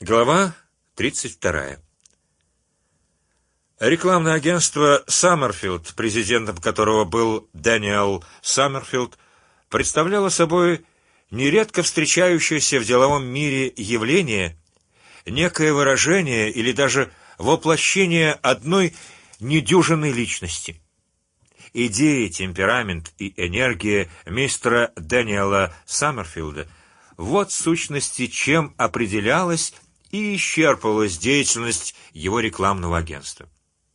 Глава 32. Рекламное агентство Саммерфилд, президентом которого был Дэниел Саммерфилд, представляло собой нередко встречающееся в деловом мире явление, некое выражение или даже воплощение одной недюжинной личности. Идеи, темперамент и энергия мистера Дэниела Саммерфилда — вот в сущности чем определялась и исчерпывалась деятельность его рекламного агентства.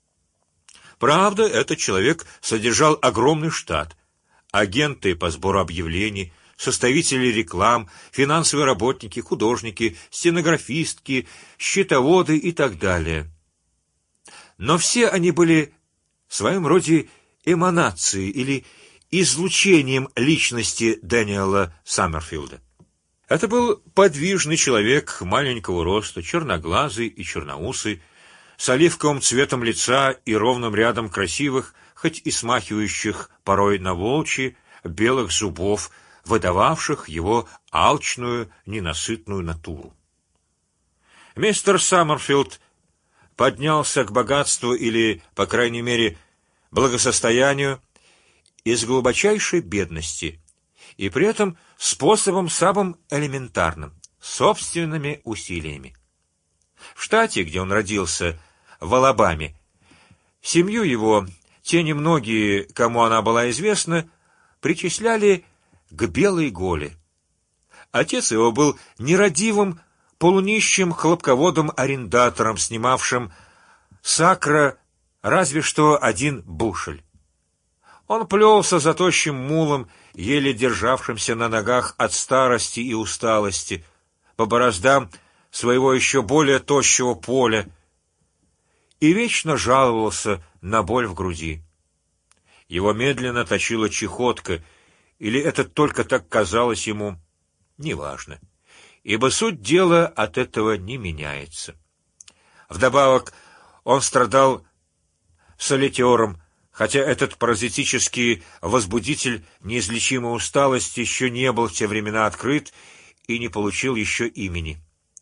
Правда, этот человек содержал огромный штат: агенты по сбору объявлений, составители реклам, финансовые работники, художники, стенографистки, счетоводы и так далее. Но все они были в своем роде эманацией или излучением личности Дэниела Саммерфилда. Это был подвижный человек маленького роста, черноглазый и черноусый, с оливковым цветом лица и ровным рядом красивых, хоть и смахивающих порой на волчьи, белых зубов, выдававших его алчную, ненасытную натуру. Мистер Саммерфилд поднялся к богатству или, по крайней мере, благосостоянию из глубочайшей бедности, и при этом способом самым элементарным — собственными усилиями. В штате, где он родился, в Алабаме, семью его, те немногие, кому она была известна, причисляли к белой голе. Отец его был нерадивым, полунищим хлопководом-арендатором, снимавшим с акра разве что один бушель. Он плелся за тощим мулом, еле державшимся на ногах от старости и усталости, по бороздам своего еще более тощего поля, и вечно жаловался на боль в груди. Его медленно точила чехотка, или это только так казалось ему, неважно, ибо суть дела от этого не меняется. Вдобавок он страдал солитером, хотя этот паразитический возбудитель неизлечимой усталости еще не был в те времена открыт и не получил еще имени.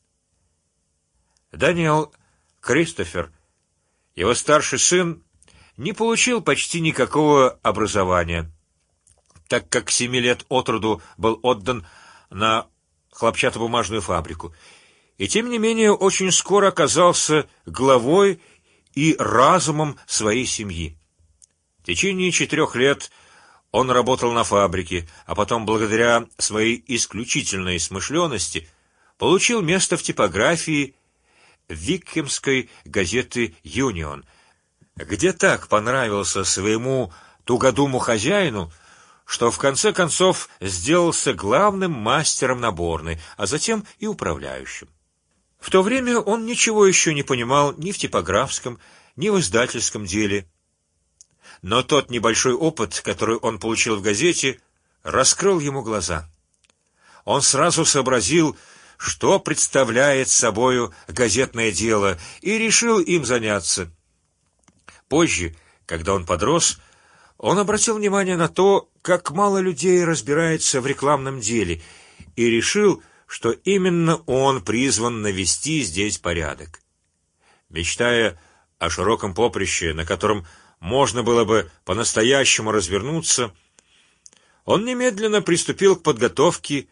Дэниел Кристофер, его старший сын, не получил почти никакого образования, так как 7 лет от роду был отдан на хлопчатобумажную фабрику, и тем не менее очень скоро оказался главой и разумом своей семьи. В течение 4 лет он работал на фабрике, а потом, благодаря своей исключительной смышленности, получил место в типографии Викхемской газеты «Юнион», где так понравился своему тугодуму хозяину, что в конце концов сделался главным мастером наборной, а затем и управляющим. В то время он ничего еще не понимал ни в типографском, ни в издательском деле. Но тот небольшой опыт, который он получил в газете, раскрыл ему глаза. Он сразу сообразил, что представляет собою газетное дело, и решил им заняться. Позже, когда он подрос, он обратил внимание на то, как мало людей разбирается в рекламном деле, и решил, что именно он призван навести здесь порядок. Мечтая о широком поприще, на котором можно было бы по-настоящему развернуться, он немедленно приступил к подготовке,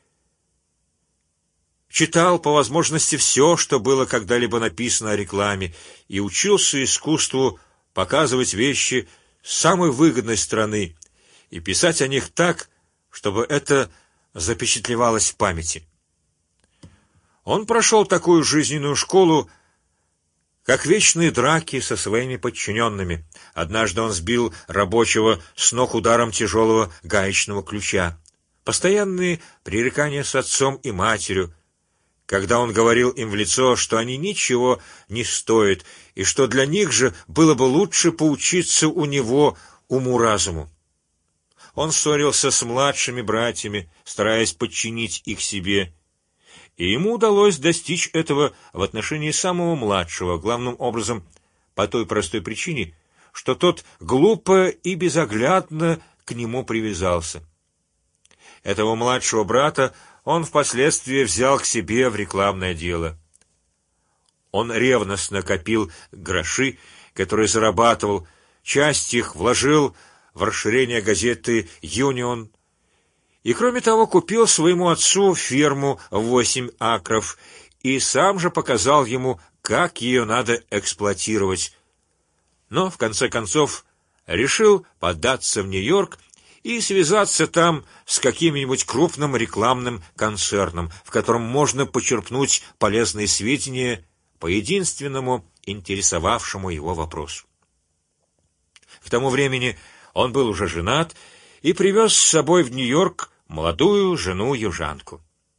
читал по возможности все, что было когда-либо написано о рекламе, и учился искусству показывать вещи с самой выгодной стороны и писать о них так, чтобы это запечатлевалось в памяти. Он прошел такую жизненную школу, как вечные драки со своими подчиненными. Однажды он сбил рабочего с ног ударом тяжелого гаечного ключа. Постоянные пререкания с отцом и матерью, когда он говорил им в лицо, что они ничего не стоят и что для них же было бы лучше поучиться у него уму-разуму. Он ссорился с младшими братьями, стараясь подчинить их себе, и ему удалось достичь этого в отношении самого младшего, главным образом по той простой причине, что тот глупо и безоглядно к нему привязался. Этого младшего брата он впоследствии взял к себе в рекламное дело. Он ревностно копил гроши, которые зарабатывал, часть их вложил в расширение газеты «Юнион», и кроме того купил своему отцу ферму в 8 акров и сам же показал ему, как ее надо эксплуатировать. Но в конце концов решил податься в Нью-Йорк и связаться там с каким-нибудь крупным рекламным концерном, в котором можно почерпнуть полезные сведения по единственному интересовавшему его вопросу. К тому времени он был уже женат и привез с собой в Нью-Йорк молодую жену-южанку.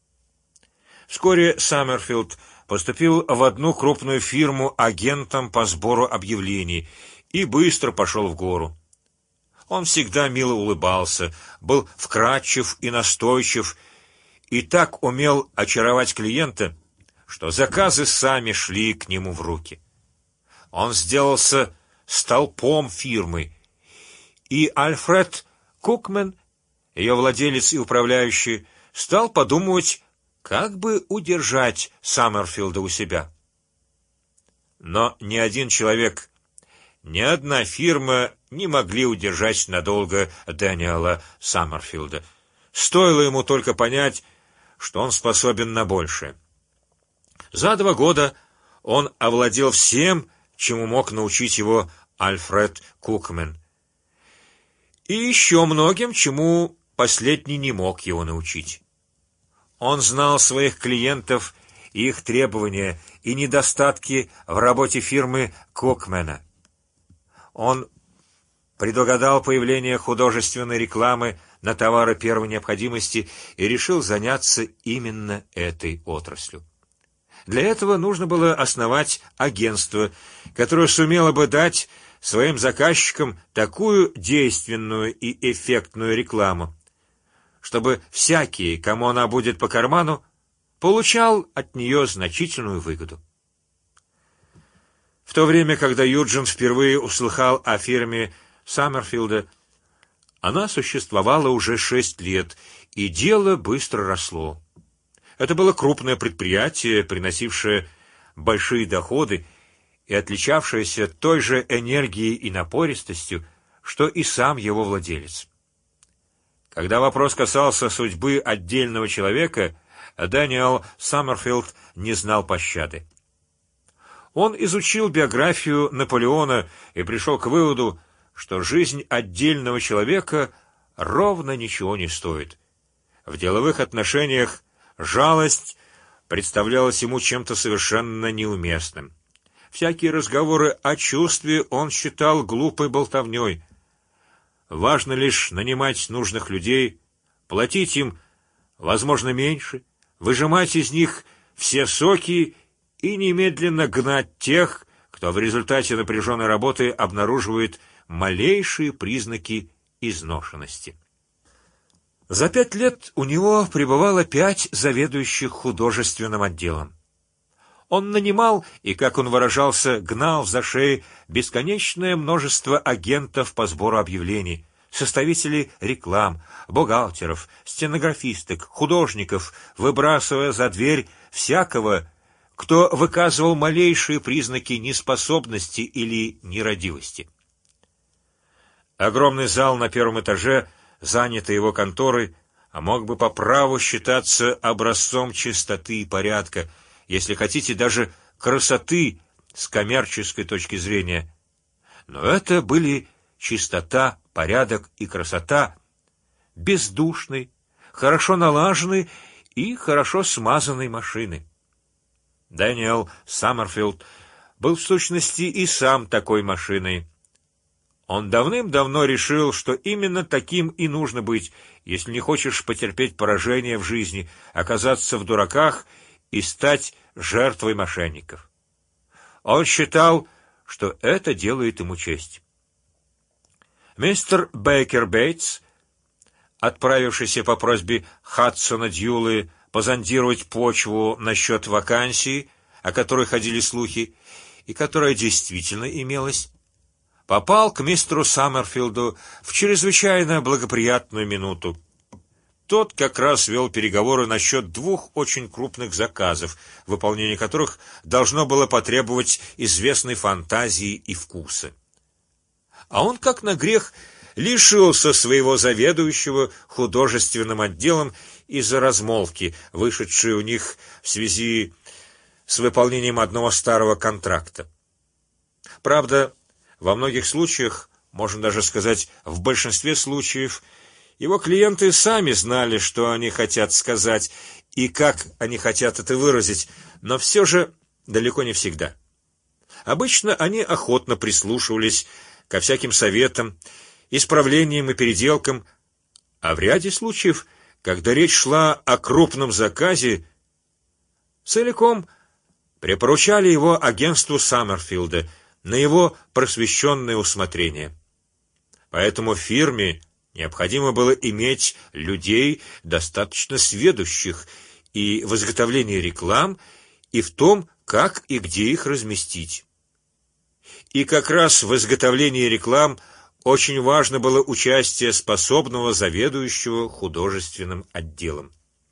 Вскоре Саммерфилд поступил в одну крупную фирму агентом по сбору объявлений и быстро пошел в гору. Он всегда мило улыбался, был вкрадчив и настойчив, и так умел очаровать клиента, что заказы сами шли к нему в руки. Он сделался столпом фирмы, и Альфред Кукмен, ее владелец и управляющий, стал подумывать, как бы удержать Саммерфилда у себя. Но ни один человек, ни одна фирма не могли удержать надолго Дэниела Саммерфилда. Стоило ему только понять, что он способен на большее. За 2 года он овладел всем, чему мог научить его Альфред Кукмен, и еще многим, чему последний не мог его научить. Он знал своих клиентов, их требования и недостатки в работе фирмы Кукмена. Он предугадал появление художественной рекламы на товары первой необходимости и решил заняться именно этой отраслью. Для этого нужно было основать агентство, которое сумело бы дать своим заказчикам такую действенную и эффектную рекламу, чтобы всякий, кому она будет по карману, получал от нее значительную выгоду. В то время, когда Юджин впервые услыхал о фирме Саммерфилда, она существовала уже 6 лет, и дело быстро росло. Это было крупное предприятие, приносившее большие доходы и отличавшееся той же энергией и напористостью, что и сам его владелец. Когда вопрос касался судьбы отдельного человека, Дэниел Саммерфилд не знал пощады. Он изучил биографию Наполеона и пришел к выводу, что жизнь отдельного человека ровно ничего не стоит. В деловых отношениях жалость представлялась ему чем-то совершенно неуместным. Всякие разговоры о чувстве он считал глупой болтовней. Важно лишь нанимать нужных людей, платить им, возможно, меньше, выжимать из них все соки и немедленно гнать тех, кто в результате напряженной работы обнаруживает малейшие признаки изношенности. За 5 лет у него пребывало 5 заведующих художественным отделом. Он нанимал и, как он выражался, гнал за шеи бесконечное множество агентов по сбору объявлений, составителей реклам, бухгалтеров, стенографисток, художников, выбрасывая за дверь всякого, кто выказывал малейшие признаки неспособности или нерадивости. Огромный зал на 1-м этаже, занятый его конторой, мог бы по праву считаться образцом чистоты и порядка, если хотите, даже красоты с коммерческой точки зрения. Но это были чистота, порядок и красота бездушной, хорошо налаженной и хорошо смазанной машины. Дэниел Саммерфилд был в сущности и сам такой машиной. Он давным-давно решил, что именно таким и нужно быть, если не хочешь потерпеть поражение в жизни, оказаться в дураках и стать жертвой мошенников. Он считал, что это делает ему честь. Мистер Бейкер Бейтс, отправившийся по просьбе Хадсона Дьюлы позондировать почву насчет вакансии, о которой ходили слухи и которая действительно имелась, попал к мистеру Саммерфилду в чрезвычайно благоприятную минуту. Тот как раз вел переговоры насчет двух очень крупных заказов, выполнение которых должно было потребовать известной фантазии и вкуса. А он, как на грех, лишился своего заведующего художественным отделом из-за размолвки, вышедшей у них в связи с выполнением одного старого контракта. Правда, во многих случаях, можно даже сказать, в большинстве случаев, его клиенты сами знали, что они хотят сказать и как они хотят это выразить, но все же далеко не всегда. Обычно они охотно прислушивались ко всяким советам, исправлениям и переделкам, а в ряде случаев, когда речь шла о крупном заказе, целиком препоручали его агентству Саммерфилда на его просвещенное усмотрение. Поэтому фирме необходимо было иметь людей, достаточно сведущих и в изготовлении реклам, и в том, как и где их разместить. И как раз в изготовлении реклам очень важно было участие способного заведующего художественным отделом.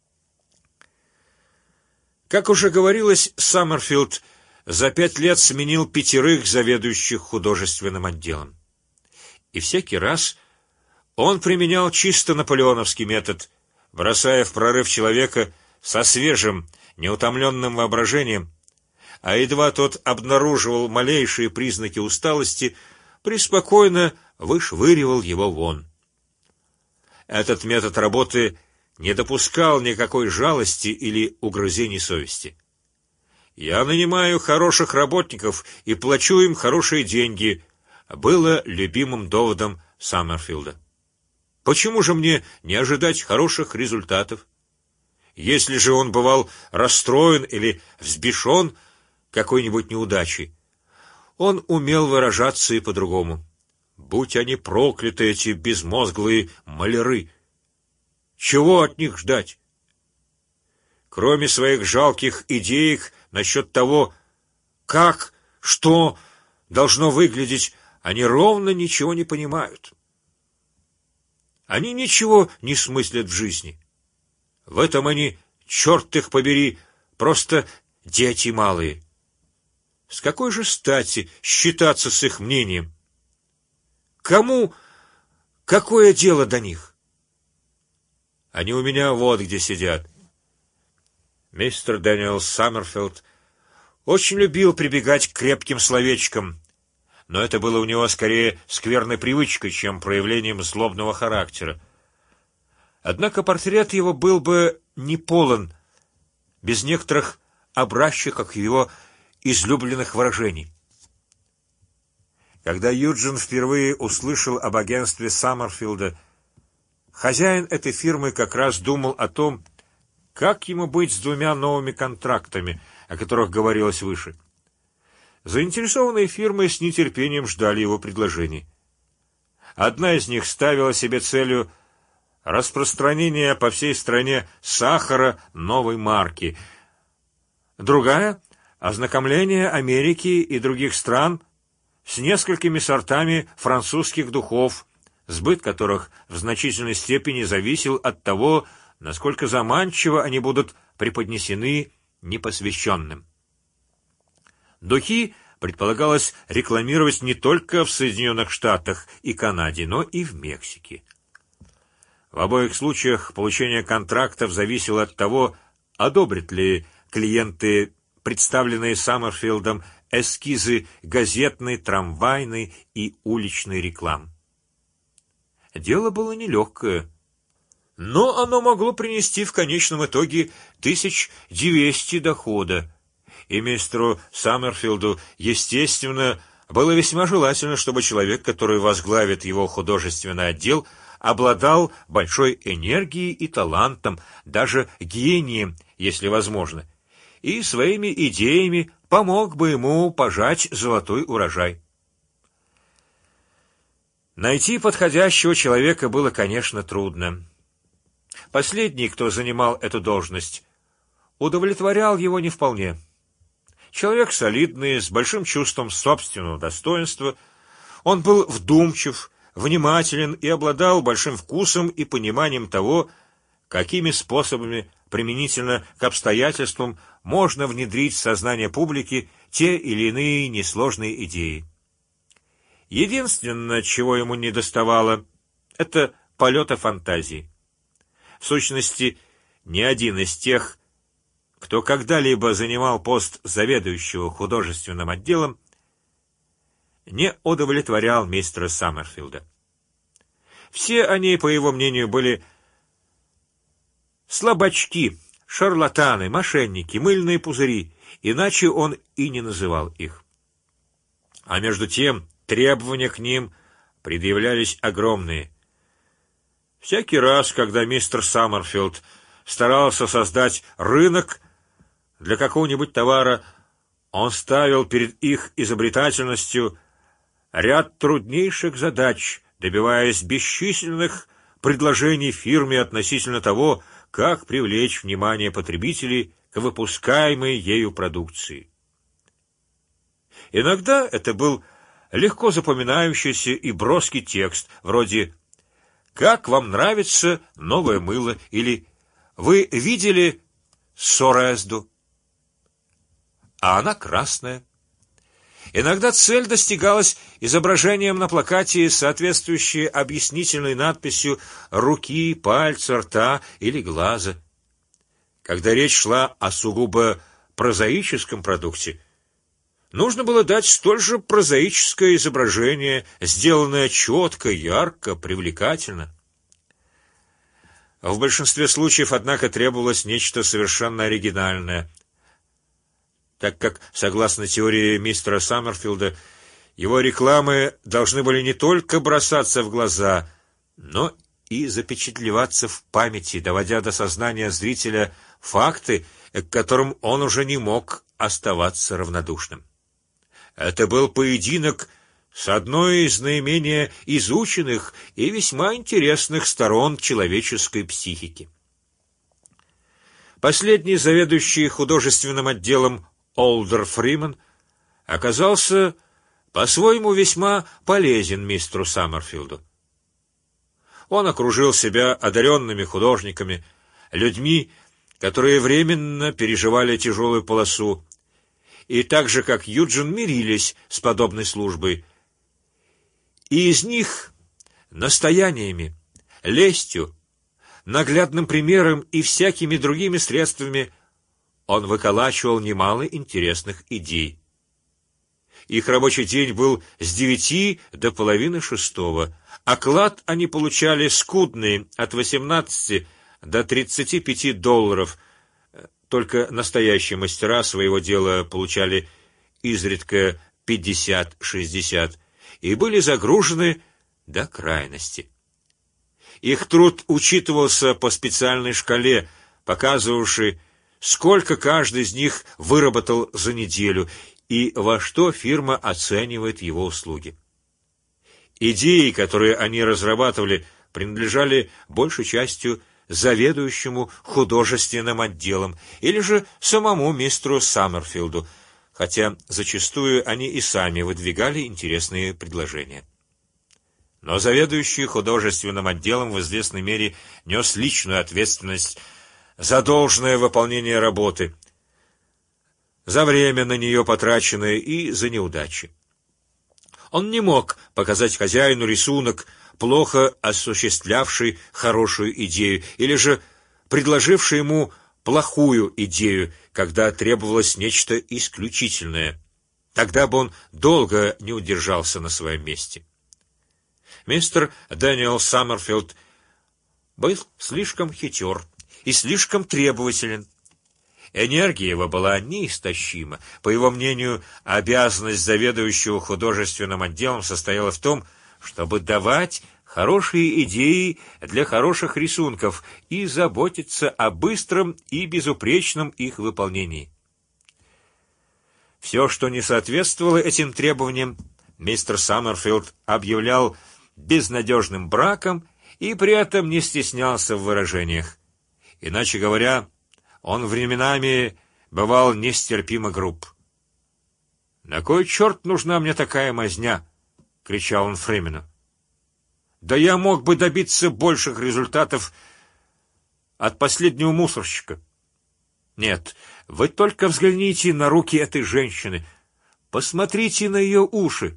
Как уже говорилось, Саммерфилд за 5 лет сменил 5 заведующих художественным отделом, и всякий раз он применял чисто наполеоновский метод, бросая в прорыв человека со свежим, неутомленным воображением, а едва тот обнаруживал малейшие признаки усталости, преспокойно вышвыривал его вон. Этот метод работы не допускал никакой жалости или угрызений совести. Я нанимаю хороших работников и плачу им хорошие деньги, было любимым доводом Саммерфилда. Почему же мне не ожидать хороших результатов? Если же он бывал расстроен или взбешен какой-нибудь неудачей, он умел выражаться и по-другому. Будь они прокляты, эти безмозглые маляры! Чего от них ждать? Кроме своих жалких идеек насчет того, как, что должно выглядеть, они ровно ничего не понимают. Они ничего не смыслят в жизни. В этом они, черт их побери, просто дети малые. С какой же стати считаться с их мнением? Кому какое дело до них? Они у меня вот где сидят. Мистер Дэниел Саммерфилд очень любил прибегать к крепким словечкам, но это было у него скорее скверной привычкой, чем проявлением злобного характера. Однако портрет его был бы не полон без некоторых образчиков его излюбленных выражений. Когда Юджин впервые услышал об агентстве Саммерфилда, хозяин этой фирмы как раз думал о том, как ему быть с 2 новыми контрактами, о которых говорилось выше. Заинтересованные фирмы с нетерпением ждали его предложений. Одна из них ставила себе целью распространение по всей стране сахара новой марки, другая — ознакомление Америки и других стран с несколькими сортами французских духов, сбыт которых в значительной степени зависел от того, насколько заманчиво они будут преподнесены непосвященным. Духи предполагалось рекламировать не только в Соединенных Штатах и Канаде, но и в Мексике. В обоих случаях получение контрактов зависело от того, одобрят ли клиенты представленные Саммерфилдом эскизы газетной, трамвайной и уличной реклам. Дело было нелегкое, но оно могло принести в конечном итоге 1200 дохода, и мистеру Саммерфилду, естественно, было весьма желательно, чтобы человек, который возглавит его художественный отдел, обладал большой энергией и талантом, даже гением, если возможно, и своими идеями помог бы ему пожать золотой урожай. Найти подходящего человека было, конечно, трудно. Последний, кто занимал эту должность, удовлетворял его не вполне. Человек солидный, с большим чувством собственного достоинства, он был вдумчив, внимателен и обладал большим вкусом и пониманием того, какими способами применительно к обстоятельствам можно внедрить в сознание публики те или иные несложные идеи. Единственное, чего ему недоставало, это полета фантазии. В сущности, ни один из тех, кто когда-либо занимал пост заведующего художественным отделом, не удовлетворял мистера Саммерфилда. Все они, по его мнению, были слабачки, шарлатаны, мошенники, мыльные пузыри, иначе он и не называл их. А между тем требования к ним предъявлялись огромные. Всякий раз, когда мистер Саммерфилд старался создать рынок для какого-нибудь товара, он ставил перед их изобретательностью ряд труднейших задач, добиваясь бесчисленных предложений фирме относительно того, как привлечь внимание потребителей к выпускаемой ею продукции. Иногда это был легко запоминающийся и броский текст, вроде «Как вам нравится новое мыло?» или «Вы видели Сорезду?» А она красная. Иногда цель достигалась изображением на плакате, соответствующей объяснительной надписью руки, пальца, рта или глаза. Когда речь шла о сугубо прозаическом продукте, нужно было дать столь же прозаическое изображение, сделанное четко, ярко, привлекательно. В большинстве случаев, однако, требовалось нечто совершенно оригинальное, так как, согласно теории мистера Саммерфилда, его рекламы должны были не только бросаться в глаза, но и запечатлеваться в памяти, доводя до сознания зрителя факты, к которым он уже не мог оставаться равнодушным. Это был поединок с одной из наименее изученных и весьма интересных сторон человеческой психики. Последний заведующий художественным отделом Олдер Фриман оказался по-своему весьма полезен мистеру Саммерфилду. Он окружил себя одаренными художниками, людьми, которые временно переживали тяжелую полосу, и так же, как Юджин, мирились с подобной службой. И из них настояниями, лестью, наглядным примером и всякими другими средствами он выколачивал немало интересных идей. Их рабочий день был с 9 до половины 6, оклад они получали скудный от 18 до 35 долларов. Только настоящие мастера своего дела получали изредка 50-60 и были загружены до крайности. Их труд учитывался по специальной шкале, показывавшей, сколько каждый из них выработал за неделю и во что фирма оценивает его услуги. Идеи, которые они разрабатывали, принадлежали большей частью заведующему художественным отделом или же самому мистеру Саммерфилду, хотя зачастую они и сами выдвигали интересные предложения. Но заведующий художественным отделом в известной мере нес личную ответственность за должное выполнение работы, за время на нее потраченное и за неудачи. Он не мог показать хозяину рисунок, плохо осуществлявший хорошую идею, или же предложивший ему плохую идею, когда требовалось нечто исключительное. Тогда бы он долго не удержался на своем месте. Мистер Дэниел Саммерфилд был слишком хитер и слишком требователен. Энергия его была неистощима. По его мнению, обязанность заведующего художественным отделом состояла в том, чтобы давать хорошие идеи для хороших рисунков и заботиться о быстром и безупречном их выполнении. Все, что не соответствовало этим требованиям, мистер Саммерфилд объявлял безнадежным браком и при этом не стеснялся в выражениях. Иначе говоря, он временами бывал нестерпимо груб. «На кой черт нужна мне такая мазня?» — кричал он Фримену. «Да я мог бы добиться больших результатов, от последнего мусорщика. Нет, вы только взгляните на руки этой женщины, посмотрите на ее уши.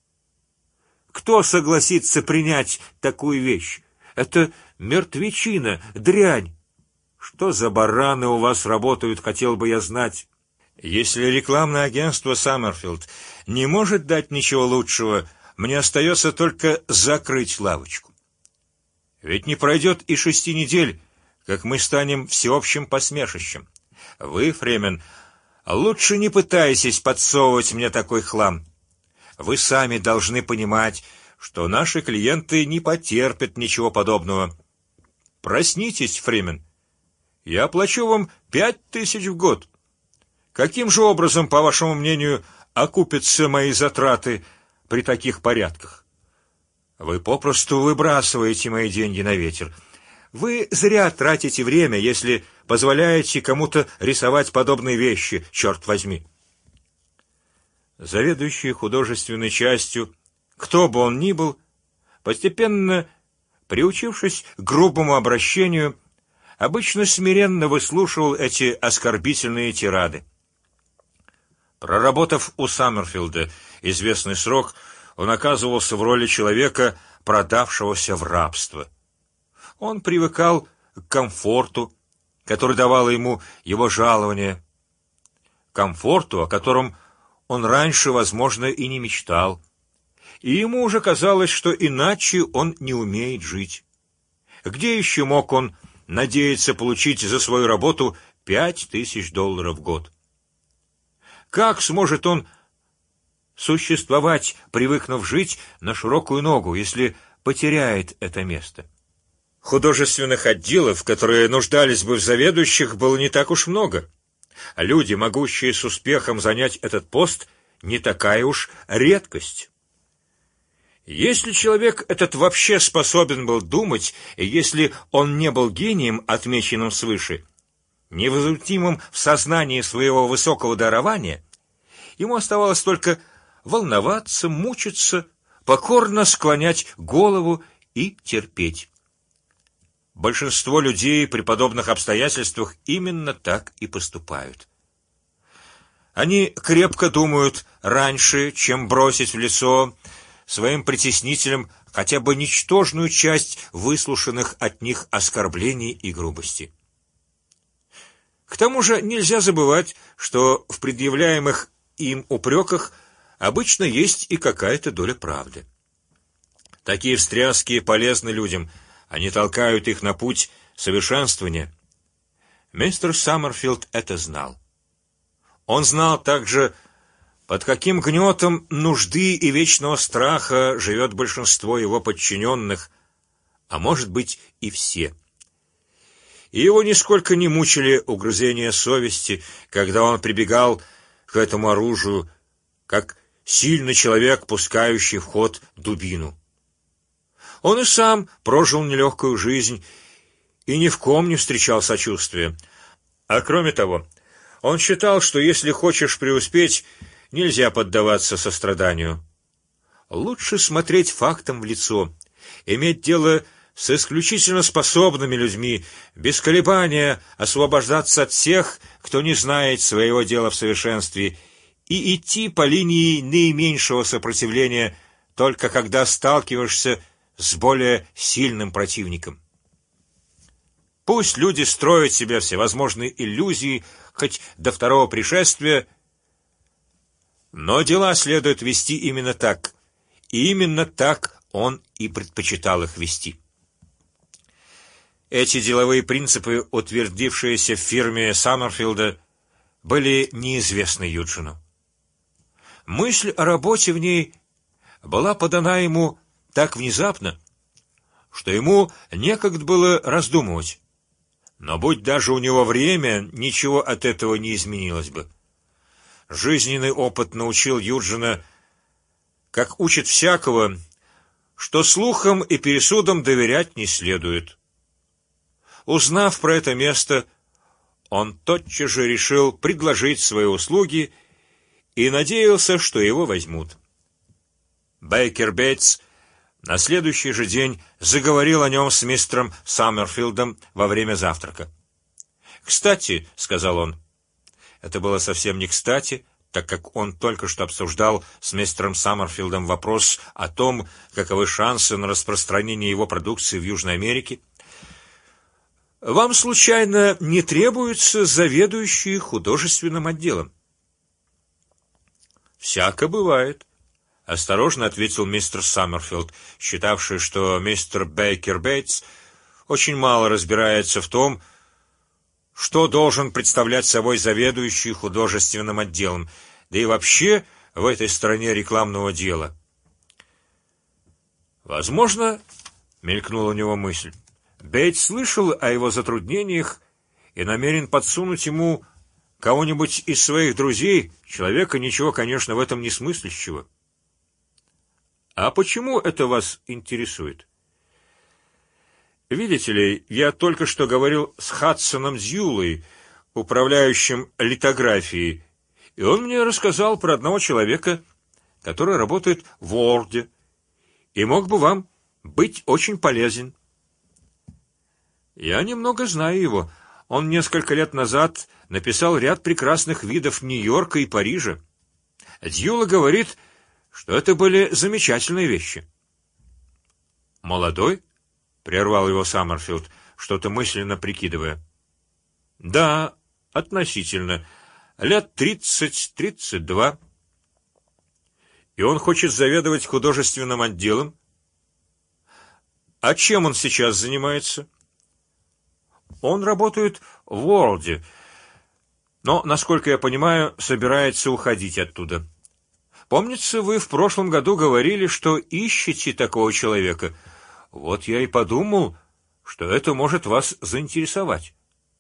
Кто согласится принять такую вещь? Это мертвечина, дрянь. Что за бараны у вас работают, хотел бы я знать. Если рекламное агентство Саммерфилд не может дать ничего лучшего, мне остается только закрыть лавочку. Ведь не пройдет и 6 недель, как мы станем всеобщим посмешищем. Вы, Фремен, лучше не пытайтесь подсовывать мне такой хлам. Вы сами должны понимать, что наши клиенты не потерпят ничего подобного. Проснитесь, Фремен. Я плачу вам 5000 в год. Каким же образом, по вашему мнению, окупятся мои затраты при таких порядках? Вы попросту выбрасываете мои деньги на ветер. Вы зря тратите время, если позволяете кому-то рисовать подобные вещи, черт возьми. Заведующий художественной частью, кто бы он ни был, постепенно, приучившись к грубому обращению, обычно смиренно выслушивал эти оскорбительные тирады. Проработав у Саммерфилда известный срок, он оказывался в роли человека, продавшегося в рабство. Он привыкал к комфорту, который давало ему его жалование, комфорту, о котором он раньше, возможно, и не мечтал, и ему уже казалось, что иначе он не умеет жить. Где еще мог он надеяться получить за свою работу $5000 в год? Как сможет он существовать, привыкнув жить на широкую ногу, если потеряет это место? Художественных отделов, которые нуждались бы в заведующих, было не так уж много, а люди, могущие с успехом занять этот пост, не такая уж редкость. Если человек этот вообще способен был думать, и если он не был гением, отмеченным свыше, невозмутимым в сознании своего высокого дарования, ему оставалось только волноваться, мучиться, покорно склонять голову и терпеть. Большинство людей при подобных обстоятельствах именно так и поступают. Они крепко думают раньше, чем бросить в лицо своим притеснителям хотя бы ничтожную часть выслушанных от них оскорблений и грубости. К тому же нельзя забывать, что в предъявляемых им упреках обычно есть и какая-то доля правды. Такие встряски полезны людям, они толкают их на путь совершенствования. Мистер Саммерфилд это знал. Он знал также, под каким гнетом нужды и вечного страха живет большинство его подчиненных, а может быть и все. И его нисколько не мучили угрызения совести, когда он прибегал к этому оружию, как сильный человек, пускающий в ход дубину. Он и сам прожил нелегкую жизнь и ни в ком не встречал сочувствия. А кроме того, он считал, что если хочешь преуспеть, нельзя поддаваться состраданию. Лучше смотреть фактам в лицо, иметь дело с исключительно способными людьми, без колебания освобождаться от всех, кто не знает своего дела в совершенстве, и идти по линии наименьшего сопротивления, только когда сталкиваешься с более сильным противником. Пусть люди строят себе всевозможные иллюзии, хоть до второго пришествия, но дела следует вести именно так, и именно так он и предпочитал их вести. Эти деловые принципы, утвердившиеся в фирме Саммерфилда, были неизвестны Юджину. Мысль о работе в ней была подана ему так внезапно, что ему некогда было раздумывать. Но будь даже у него время, ничего от этого не изменилось бы. Жизненный опыт научил Юджина, как учит всякого, что слухам и пересудам доверять не следует. Узнав про это место, он тотчас же решил предложить свои услуги и надеялся, что его возьмут. Бейкер Бейтс На следующий же день заговорил о нем с мистером Саммерфилдом во время завтрака. «Кстати», — сказал он, — это было совсем не кстати, так как он только что обсуждал с мистером Саммерфилдом вопрос о том, каковы шансы на распространение его продукции в Южной Америке. «Вам случайно не требуется заведующий художественным отделом?» «Всяко бывает», — осторожно ответил мистер Саммерфилд, считавший, что мистер Бейкер Бейтс очень мало разбирается в том, что должен представлять собой заведующий художественным отделом, да и вообще в этой стороне рекламного дела. Возможно, мелькнула у него мысль, Бейтс слышал о его затруднениях и намерен подсунуть ему кого-нибудь из своих друзей, человека ничего, конечно, в этом не смыслящего. А почему это вас интересует? Видите ли, я только что говорил с Хадсоном Дьюлой, управляющим литографией, и он мне рассказал про одного человека, который работает в Уорде, и мог бы вам быть очень полезен. Я немного знаю его. Он несколько лет назад написал ряд прекрасных видов Нью-Йорка и Парижа. Дьюла говорит, что это были замечательные вещи. Молодой? Прервал его Саммерфилд, что-то мысленно прикидывая. Да, относительно, лет 30-32. И он хочет заведовать художественным отделом. А чем он сейчас занимается? Он работает в Уорлде, но, насколько я понимаю, собирается уходить оттуда. Помнится, вы в прошлом году говорили, что ищете такого человека. Вот я и подумал, что это может вас заинтересовать.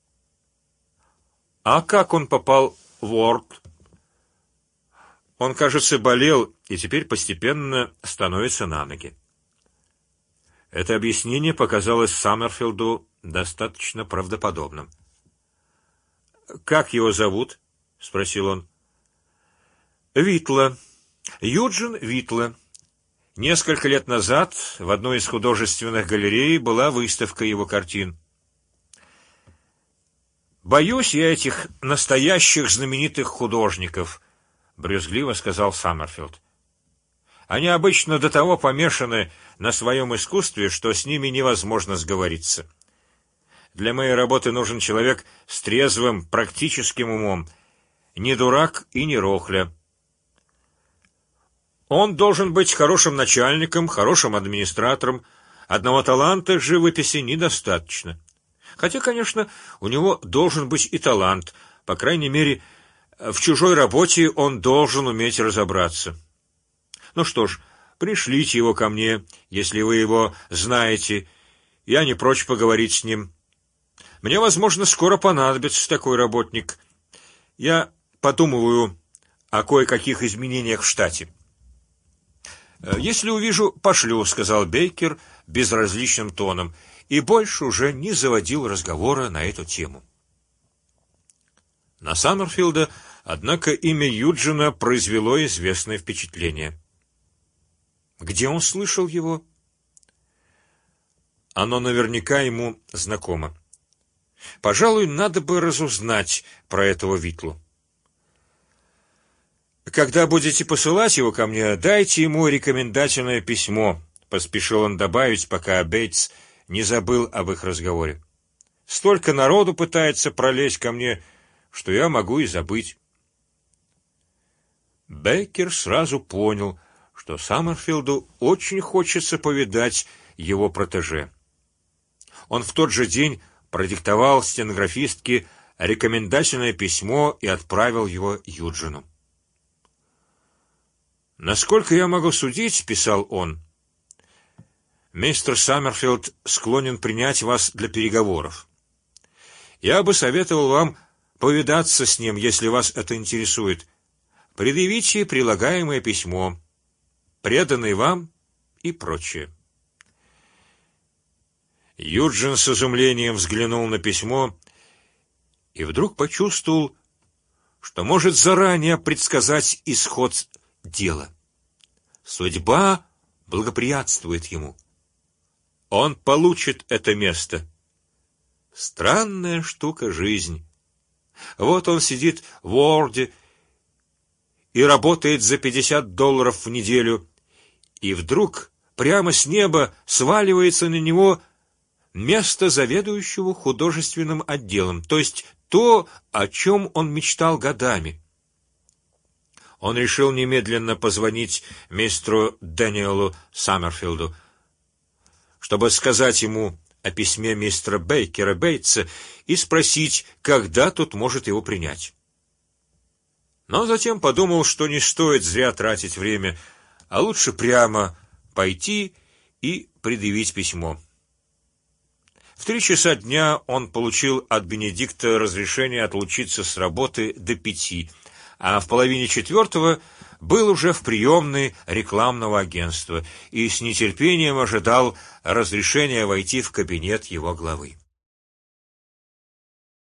А как он попал в Уорлд? Он, кажется, болел и теперь постепенно становится на ноги. Это объяснение показалось Саммерфилду достаточно правдоподобным. Как его зовут? — спросил он. Витла, Юджин Витла. Несколько лет назад в одной из художественных галерей была выставка его картин. Боюсь я этих настоящих знаменитых художников, брюзгливо сказал Саммерфилд. Они обычно до того помешаны на своем искусстве, что с ними невозможно сговориться. Для моей работы нужен человек с трезвым, практическим умом, не дурак и не рохля. Он должен быть хорошим начальником, хорошим администратором. Одного таланта живописи недостаточно. Хотя, конечно, у него должен быть и талант. По крайней мере, в чужой работе он должен уметь разобраться. Ну что ж, пришлите его ко мне, если вы его знаете. Я не прочь поговорить с ним. Мне, возможно, скоро понадобится такой работник. Я подумываю о кое-каких изменениях в штате. Если увижу, пошлю, сказал Бейкер безразличным тоном, и больше уже не заводил разговора на эту тему. На Саммерфилда, однако, имя Юджина произвело известное впечатление. Где он слышал его? Оно наверняка ему знакомо. Пожалуй, надо бы разузнать про этого Витлу. Когда будете посылать его ко мне, дайте ему рекомендательное письмо, поспешил он добавить, пока Бейтс не забыл об их разговоре. Столько народу пытается пролезть ко мне, что я могу и забыть. Бейкер сразу понял, что Саммерфилду очень хочется повидать его протеже. Он в тот же день продиктовал стенографистке рекомендательное письмо и отправил его Юджину. Насколько я могу судить, писал он, мистер Саммерфилд склонен принять вас для переговоров. Я бы советовал вам повидаться с ним, если вас это интересует. Предъявите прилагаемое письмо, преданное вам и прочее. Юджин с изумлением взглянул на письмо и вдруг почувствовал, что может заранее предсказать исход дела. Судьба благоприятствует ему. Он получит это место. Странная штука жизнь. Вот он сидит в Уорде и работает за $50 в неделю, и вдруг прямо с неба сваливается на него место заведующего художественным отделом, то есть то, о чем он мечтал годами. Он решил немедленно позвонить мистеру Дэниелу Саммерфилду, чтобы сказать ему о письме мистера Бейкера Бейтса и спросить, когда тот может его принять. Но затем подумал, что не стоит зря тратить время, а лучше прямо пойти и предъявить письмо. В 3 часа дня он получил от Бенедикта разрешение отлучиться с работы до 5, а в половине 4 был уже в приемной рекламного агентства и с нетерпением ожидал разрешения войти в кабинет его главы.